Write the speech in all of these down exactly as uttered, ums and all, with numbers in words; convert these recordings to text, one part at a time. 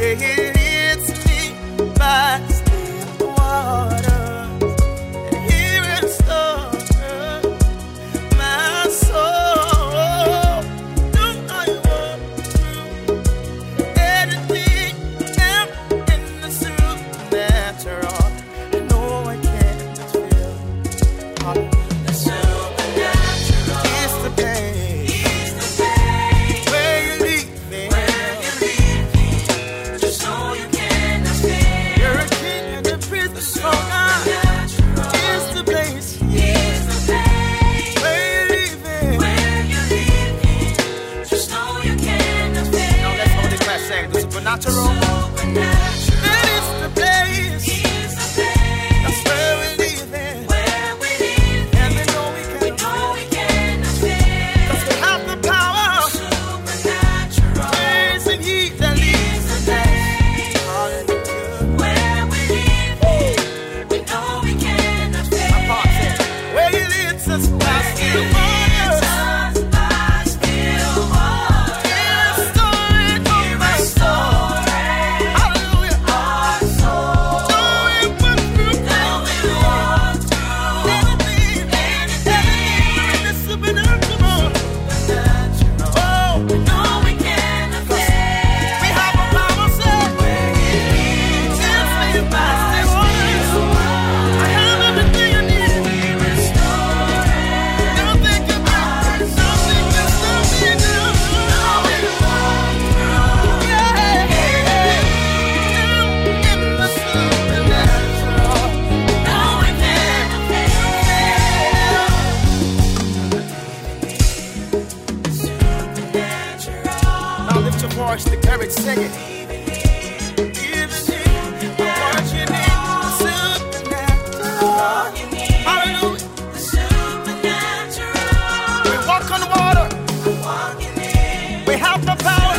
it leads me by still waters, and He restores my soul. No, I walk through anything else in the supernatural. I know I can't feel. The supernatural is the pain. Is the pain. Where you lead me. Where you lead me. Just so you cannot stay. You're a king and a priest, so God is the place. Is the pain. Where you lead me. Where you lead me. Just so you cannot stay. Now let's hold the class saying the supernatural. Supernatural. That is the place. Is the place. That's where we live in. Where we live in. And we know we can. We know we cannot stay. Cause we have the power. Supernatural. Praising He that leads the day. Hallelujah. Where we live in. We know we cannot stay. My part says, where He leads us by still waters. By still waters. He restored my soul. Hallelujah. Our soul. Though we went through. Though we walked through. Anything. Anything. In the supernatural. Oh, we know we cannot stay. We have a power set. Where He leads us by still waters. I have everything I need. We restore nothing can break. Nothing can stop me now. Now we walk through. Yeah. In the supernatural. Now we cannot fail. Supernatural. Now lift your voice, declare it, sing it. Even you, I want you in the supernatural. Hallelujah. The supernatural. We walk on water. We have the power.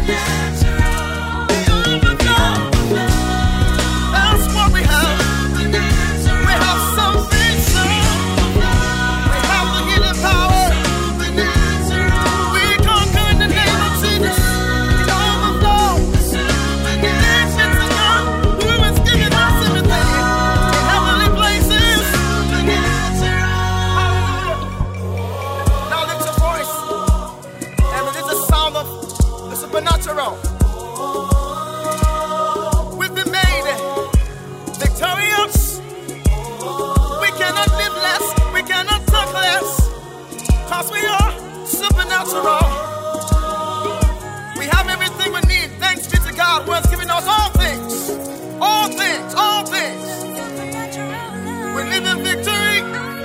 We overflow. That's what we have. We have something so. We have the healing power. We conquer in the name of Jesus. We overflow. Thanks be to God who has given us everything in heavenly places. Hallelujah. Now lift your voice and release the sound of the supernatural. We've been made victorious. We cannot live less. We cannot talk less. Cause we are supernatural. We have everything we need. Thanks be to God who has given us all things. All things. All things. We live in victory.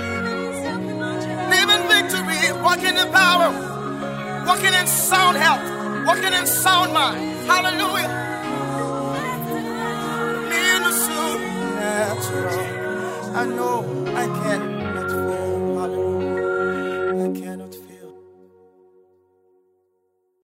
Live in victory. Walking in power. Walking in sound health. Walking in sound mind. Hallelujah. Me in the supernatural. I know I can.